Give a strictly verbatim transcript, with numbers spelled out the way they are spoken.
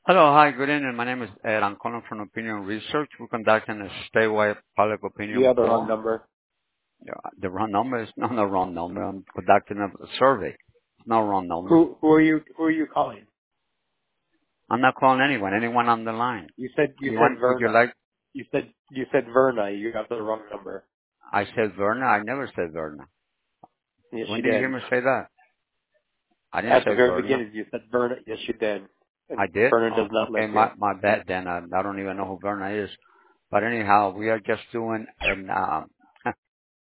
Hello, hi, good evening. My name is Ed. I'm calling from Opinion Research. We're conducting a statewide public You opinion have the wrong poll. number. Yeah, the wrong number is not the wrong number. I'm conducting a survey. It's no wrong number. Who who are you who are you calling? I'm not calling anyone. Anyone on the line. You said you You said want? Would you Verna. like? You said you said Verna. You have the wrong number. I said Verna. I never said Verna. Yes, When you did you hear did. me say that? I didn't At say the very Verna. beginning, you said Verna. Yes, you did. And I did. Verna Oh, does not live okay, my here. my bad then. I, I don't even know who Verna is. But anyhow, we are just doing an um,